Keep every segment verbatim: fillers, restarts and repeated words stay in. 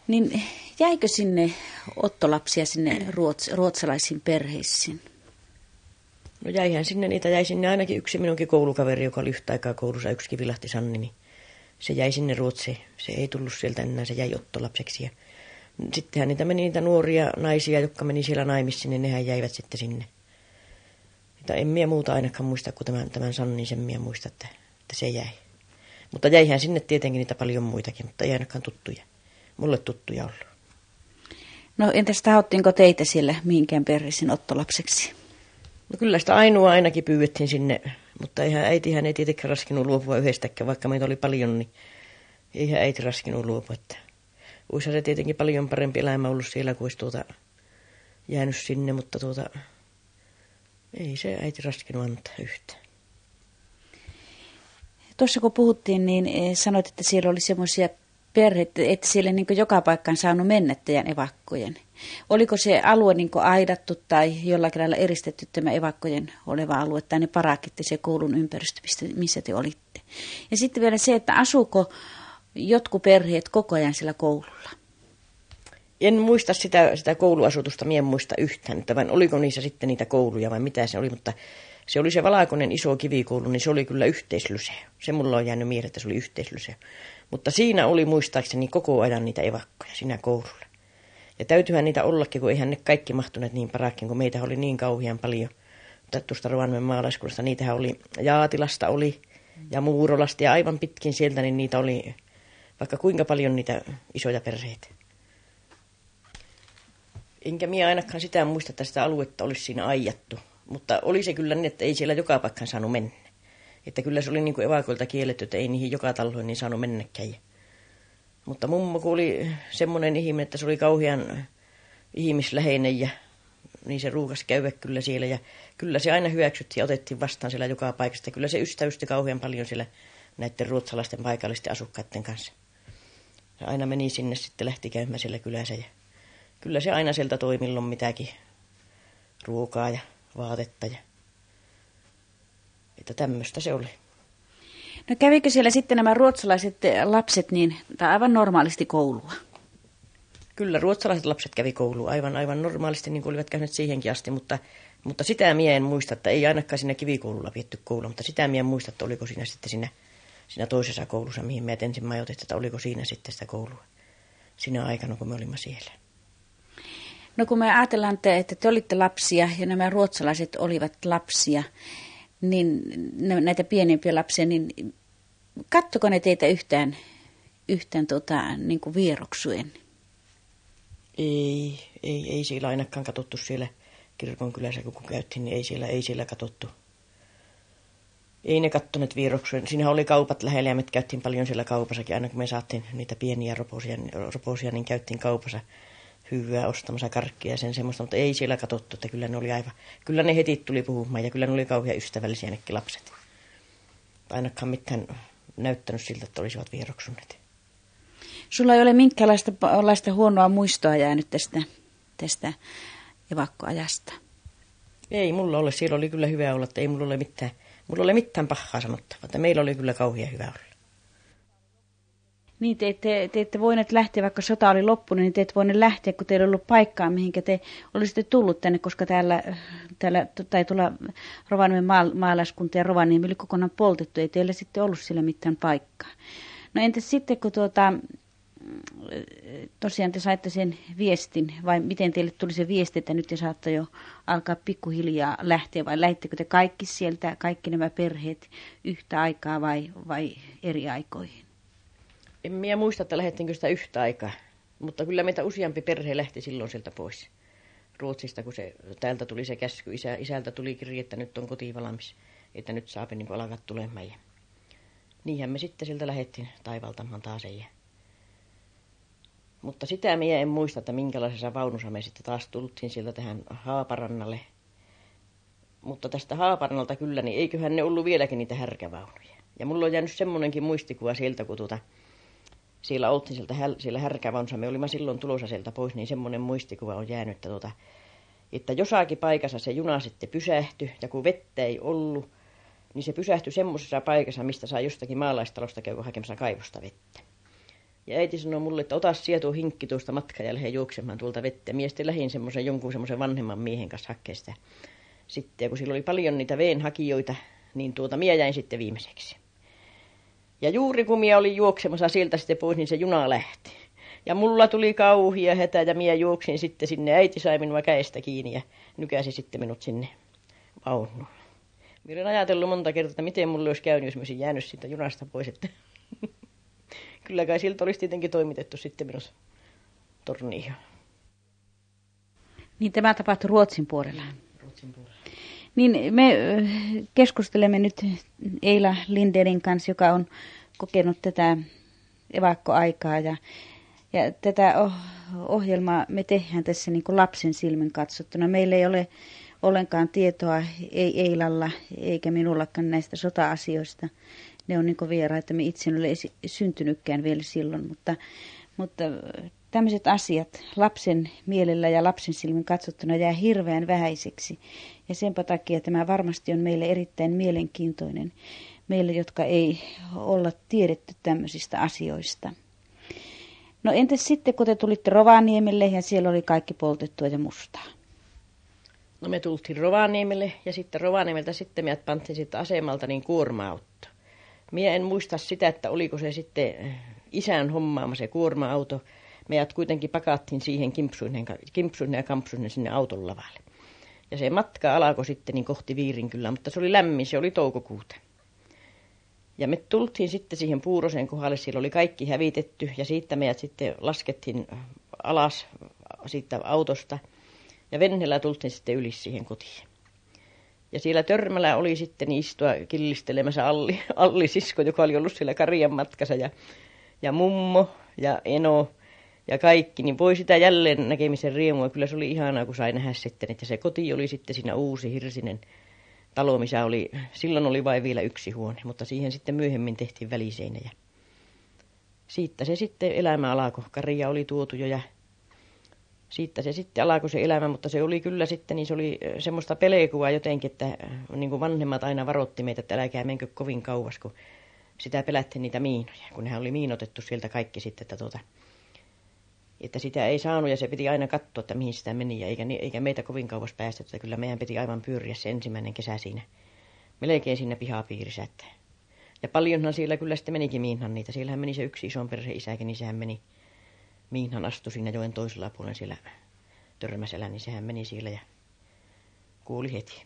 Niin jäikö sinne ottolapsia sinne ruots, ruotsalaisiin perheisiin? No jäihän sinne, niitä jäi sinne ainakin yksi minunkin koulukaveri, joka oli yhtä aikaa koulussa, yksi Vilahti Sanni, niin se jäi sinne Ruotsiin. Se ei tullut sieltä enää, se jäi ottolapseksi. Ja sittenhän niitä meni niitä nuoria naisia, jotka meni siellä naimisiin, niin nehän jäivät sitten sinne. Että en minä muuta ainakaan muista kuin tämän, tämän Sannin, sen minä muista, että, että se jäi. Mutta jäihän sinne tietenkin niitä paljon muitakin, mutta ei ainakaan tuttuja. Mulle tuttuja ollut. No entäs tahottiinko teitä siellä mihinkään perheisiin ottolapseksi? No kyllä sitä ainoa ainakin pyydettiin sinne, mutta eihän äitihän ei tietenkään raskinut luopua yhdestäkään, vaikka meitä oli paljon, niin eihän äiti raskinut luopua. Että olisihan se tietenkin paljon parempi elämä ollut siellä, kun olisi tuota jäänyt sinne, mutta tuota, ei se äiti raskinut antaa yhtään. Tuossa kun puhuttiin, niin sanoit, että siellä oli semmoisia perheitä, että siellä niin joka paikkaan saanut mennä teidän evakkojen. Oliko se alue niin aidattu tai jollakin lailla eristetty tämä evakkojen oleva alue tai ne parakit se koulun ympäristö, missä te olitte? Ja sitten vielä se, että asuuko jotkut perheet koko ajan sillä koululla? En muista sitä, sitä kouluasutusta, minä en muista yhtään, että vai oliko niissä sitten niitä kouluja vai mitä se oli, mutta se oli se valkoinen iso kivikoulu, niin se oli kyllä yhteislyseo. Se mulla on jäänyt mieleen, että se oli yhteislyseo. Mutta siinä oli muistaakseni koko ajan niitä evakkoja siinä koululla. Ja täytyyhän niitä ollakin, kun eihän ne kaikki mahtuneet niin parakkiin, kun meitä oli niin kauhean paljon. Mutta tuosta Rovaniemen maalaiskunnasta niitähän oli, Jaatilasta oli ja Muurolasta ja aivan pitkin sieltä, niin niitä oli vaikka kuinka paljon niitä isoja perheitä. Enkä minä ainakaan sitä muista, että sitä aluetta olisi siinä aijattu. Mutta oli se kyllä niin, että ei siellä joka paikkaan saanut mennä. Että kyllä se oli niin kuin evakoilta kielletty, että ei niihin joka taloihin niin saanut mennäkään. Mutta mummo kun oli semmoinen ihminen, että se oli kauhean ihmisläheinen ja niin se ruukas käydä kyllä siellä. Ja kyllä se aina hyväksyttiin ja otettiin vastaan siellä joka paikasta. Kyllä se ystävysti kauhean paljon siellä näiden ruotsalaisten paikallisten asukkaiden kanssa. Se aina meni sinne sitten, lähti käymään siellä kylässä. Ja kyllä se aina sieltä toi milloin mitäkin ruokaa ja vaatetta. Ja että tämmöistä se oli. No kävikö siellä sitten nämä ruotsalaiset lapset niin, tai aivan normaalisti koulua? Kyllä ruotsalaiset lapset kävi koulua aivan, aivan normaalisti, niin kuin olivat käyneet siihenkin asti, mutta, mutta sitä minä en muista, että ei ainakaan siinä kivikoululla vietty koulua, mutta sitä minä en muista, että oliko siinä sitten siinä, siinä toisessa koulussa, mihin meidät ensin majoitettiin, että oliko siinä sitten sitä koulua siinä aikana, kun me olimme siellä. No kun me ajatellaan, että te olitte lapsia ja nämä ruotsalaiset olivat lapsia, niin näitä pienempiä lapsia, niin kattoko ne teitä yhtään, yhtään tota, niin kuin vieroksuen? Ei, ei, ei siellä ainakaan katsottu siellä kirkon kylässä, kun käytiin, niin ei siellä, ei siellä katsottu. Ei ne kattoneet vieroksuen. Siinähän oli kaupat lähellä ja me käytiin paljon siellä kaupassakin. Aina kun me saatiin niitä pieniä roposia, roposia niin käytiin kaupassa hyvää ostamassa karkkia ja sen semmoista, mutta ei siellä katsottu, että kyllä ne oli aivan, kyllä ne heti tuli puhumaan ja kyllä ne oli kauhean ystävällisiä nekin lapset. Ainakaan mitään näyttänyt siltä, että olisivat vieroksuneet. Sulla ei ole minkäänlaista huonoa muistoa jäänyt tästä, tästä evakkoajasta? Ei mulla ole, siellä oli kyllä hyvä olla, että ei mulla ole mitään, mulla ole mitään pahaa sanottavaa, että meillä oli kyllä kauhean hyvä olla. Niin, te ette, te ette voineet lähteä, vaikka sota oli loppunut, niin te ette voineet lähteä, kun teillä ei ollut paikkaa, mihinkä te olisitte tullut tänne, koska täällä, täällä tai tuolla Rovaniemen maalaiskunta ja Rovaniemi oli kokonaan poltettu, ei teillä sitten ollut sillä mitään paikkaa. No entäs sitten, kun tuota, tosiaan te saitte sen viestin, vai miten teille tuli se viesti, että nyt te saatte jo alkaa pikkuhiljaa lähteä, vai lähittekö te kaikki sieltä, kaikki nämä perheet yhtä aikaa vai, vai eri aikoihin? En minä muista, että lähdettiinkö sitä yhtä aikaa, mutta kyllä meitä useampi perhe lähti silloin sieltä pois Ruotsista, kun se, täältä tuli se käsky. Isä, isältä tuli kirje, että nyt on koti valmis, että nyt saapi niin alkaa tulemaan. Ja niinhän me sitten sieltä lähdettiin taivaltamaan taas. Ja mutta sitä minä en muista, että minkälaisessa vaunussa me sitten taas tultiin sieltä tähän Haaparannalle. Mutta tästä Haaparannalta kyllä, niin eiköhän ne ollut vieläkin niitä härkävaunuja. Ja mulla on jäänyt semmoinenkin muistikuva sieltä, kun tuota, siellä oltiin sieltä, siellä härkävaunussa, me olimme silloin tulossa sieltä pois, niin semmoinen muistikuva on jäänyt, että, tuota, että jossakin paikassa se juna sitten pysähtyi, ja kun vettä ei ollut, niin se pysähtyi semmoisessa paikassa, mistä saa jostakin maalaistalosta käydä hakemassa kaivosta vettä. Ja äiti sanoi mulle, että ota sieltä tuo hinkki tuosta matkaa ja lähde juoksemaan tuolta vettä. Mie sitten lähdin semmoisen jonkun semmoisen vanhemman miehen kanssa hakemaan sitä. Sitten, ja kun sillä oli paljon niitä veenhakijoita, niin tuota mie jäin sitten viimeiseksi. Ja juuri kun mie olin juoksemassa sieltä sitten pois, niin se juna lähti. Ja mulla tuli kauhia hätä ja mie juoksin sitten sinne. Äiti sai minua käestä kiinni ja nykäsi sitten minut sinne vaunuun. Minä olen ajatellut monta kertaa, että miten mulle olisi käynyt, jos mä olisin jäänyt siitä junasta pois. Että kyllä kai siltä olisi tietenkin toimitettu sitten minus torniin. Niin tämä tapahtui Ruotsin puolella. Ruotsin puolella. Niin me keskustelemme nyt Eila Lindénin kanssa, joka on kokenut tätä evakkoaikaa. Ja, ja tätä ohjelmaa me tehdään tässä niin kuin lapsen silmin katsottuna. Meillä ei ole ollenkaan tietoa, ei Eilalla eikä minullakaan näistä sota-asioista. Ne on niin kuin vieraita. Me itse en ole syntynytkään vielä silloin, mutta, mutta tämmöiset asiat lapsen mielellä ja lapsen silmin katsottuna jää hirveän vähäiseksi. Ja senpä takia tämä varmasti on meille erittäin mielenkiintoinen, meille, jotka ei olla tiedetty tämmöisistä asioista. No entäs sitten, kun te tulitte Rovaniemelle ja siellä oli kaikki poltettua ja mustaa? No me tultiin Rovaniemelle ja sitten Rovaniemeltä sitten meidät pantiin sitten asemalta niin kuorma-auto. Mie en muista sitä, että oliko se sitten isän hommaama se kuorma-auto. Meidät kuitenkin pakattiin siihen kimpsuinen ja kampsuinen sinne auton lavalle. Ja se matka alkoi sitten niin kohti Viirinkylää, mutta se oli lämmin, se oli toukokuuta. Ja me tultiin sitten siihen Puurosen kohdalle, siellä oli kaikki hävitetty ja siitä meidät sitten laskettiin alas siitä autosta. Ja venneellä tultiin sitten yli siihen kotiin. Ja siellä Törmällä oli sitten istua killistelemässä Alli, Alli sisko, joka oli ollut siellä Karjan matkassa ja, ja mummo ja eno. Ja kaikki, niin voi sitä jälleen näkemisen riemua. Kyllä se oli ihanaa, kun sai nähdä sitten, että se koti oli sitten siinä uusi hirsinen talo, missä oli, silloin oli vain vielä yksi huone, mutta siihen sitten myöhemmin tehtiin väliseinä. Ja siitä se sitten elämä alkoi. Karja oli tuotu jo ja siitä se sitten alkoi se elämä, mutta se oli kyllä sitten, niin se oli semmoista pelekua jotenkin, että niin kuin vanhemmat aina varoitti meitä, että älkää menkö kovin kauas, kun sitä pelättiin niitä miinoja, kun nehän oli miinotettu sieltä kaikki sitten, että tuota... Että sitä ei saanut ja se piti aina katsoa, että mihin sitä meni ja eikä, eikä meitä kovin kauas päästetty. Että kyllä meidän piti aivan pyöriä se ensimmäinen kesä siinä, melkein siinä pihapiirissä. Että. Ja paljonhan siellä kyllä sitten menikin miinhan niitä. Siellähän meni se yksi ison perheen isäkin, niin sehän meni, miinhan astui siinä joen toisella puolella siellä Törmäsellä, niin sehän meni siellä ja kuoli heti.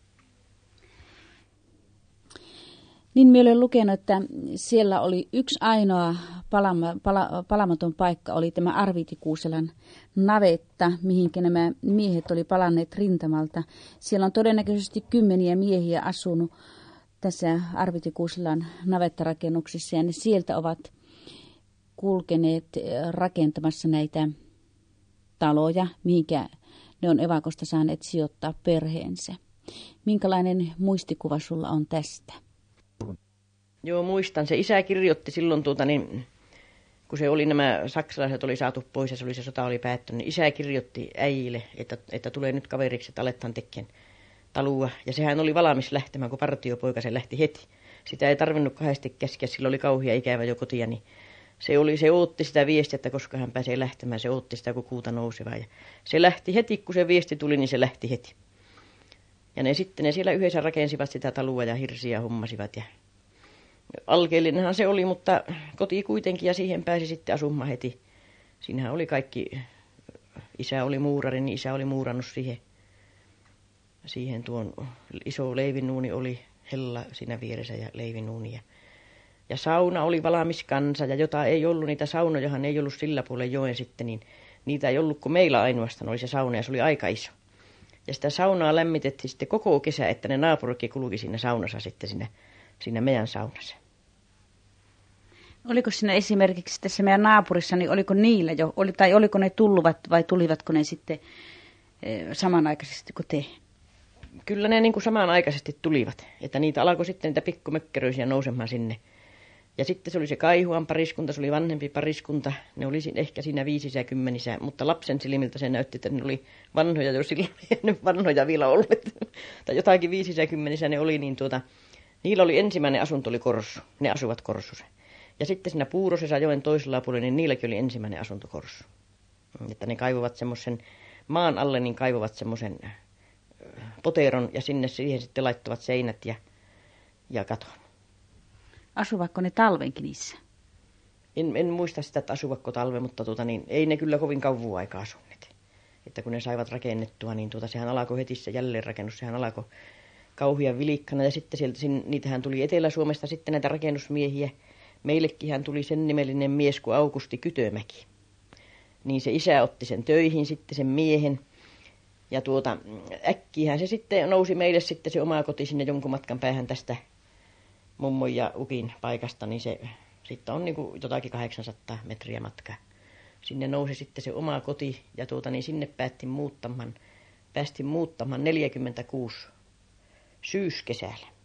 Niin minä olen lukenut, että siellä oli yksi ainoa palama, pala, palamaton paikka, oli tämä Arvitikuuselan navetta, mihinkä nämä miehet oli palanneet rintamalta. Siellä on todennäköisesti kymmeniä miehiä asunut tässä Arvitikuuselan navettarakennuksessa ja ne sieltä ovat kulkeneet rakentamassa näitä taloja, mihinkä ne on evakosta saaneet sijoittaa perheensä. Minkälainen muistikuva sulla on tästä? Joo, muistan. Se isä kirjoitti silloin, tuota, niin, kun se oli nämä saksalaiset oli saatu pois ja se, oli, se sota oli päättynyt, niin isä kirjoitti äijille, että, että tulee nyt kaveriksi, että aletaan tekemään talua. Ja sehän oli valmis lähtemään, kun partiopoika se lähti heti. Sitä ei tarvinnut kahdesti käskeä, sillä oli kauhea ikävä jo kotia, niin se, oli, se ootti sitä viestiä, että koska hän pääsee lähtemään, se ootti sitä, kun kuuta nousevaa. Ja se lähti heti, kun se viesti tuli, niin se lähti heti. Ja ne sitten ne siellä yhdessä rakensivat sitä talua ja hirsiä hommasivat ja alkeellinenhan se oli, mutta koti kuitenkin ja siihen pääsi sitten asumaan heti. Siinähän oli kaikki, isä oli muurari, niin isä oli muurannut siihen, siihen tuon iso leivinuuni oli hella siinä vieressä ja leivinuuni. Ja, ja sauna oli valmis kanssa ja jota ei ollut, niitä saunojahan ei ollut sillä puolella joen sitten, niin niitä ei ollut, kun meillä ainoastaan oli se sauna ja se oli aika iso. Ja sitä saunaa lämmitettiin sitten koko kesä, että ne naapurikin kulki siinä saunassa sitten siinä, siinä meidän saunassa. Oliko siinä esimerkiksi tässä meidän naapurissa, niin oliko niillä jo, oli, tai oliko ne tulluvat vai tulivatko ne sitten e, samanaikaisesti kuin te? Kyllä ne niin kuin samanaikaisesti tulivat, että niitä alkoi sitten niitä pikkumökkeröisiä nousemaan sinne. Ja sitten se oli se Kaihuan pariskunta, se oli vanhempi pariskunta, ne oli ehkä siinä viisissä ja kymmenissä, mutta lapsen silmiltä se näytti, että ne oli vanhoja jo silloin, ei ne vanhoja vielä ollut. Tai jotakin viisissä ja kymmenissä ne oli, niin tuota, niillä oli ensimmäinen asunto oli Korsu, ne asuvat Korsussa. Ja sitten siinä Puurosessa joen toisella puolella, niin niilläkin oli ensimmäinen asuntokorsu. Että ne kaivoivat semmoisen, maan alle niin kaivoivat semmoisen poteron ja sinne siihen sitten laittavat seinät ja, ja katon. Asuvatko ne talvenkin niissä? En, en muista sitä, että asuvatko talve, mutta tuota, niin, ei ne kyllä kovin kauan aikaa asuneet. Että kun ne saivat rakennettua, niin tuota, sehän alkoi heti se jälleenrakennus, sehän alkoi kauhean vilikkana. Ja sitten sieltä, niitähän tuli Etelä-Suomesta sitten näitä rakennusmiehiä. Meillekin hän tuli sen nimellinen mies kuin Aukusti Kytömäki. Niin se isä otti sen töihin sitten sen miehen. Ja tuota, äkkiähän se sitten nousi meille sitten se oma koti sinne jonkun matkan päähän tästä mummon ja ukin paikasta, niin se sitten on niin kuin jotakin kahdeksansataa metriä matkaa. Sinne nousi sitten se oma koti ja tuota, niin sinne päästiin muuttamaan, päästiin muuttamaan neljäkymmentäkuusi syyskesällä.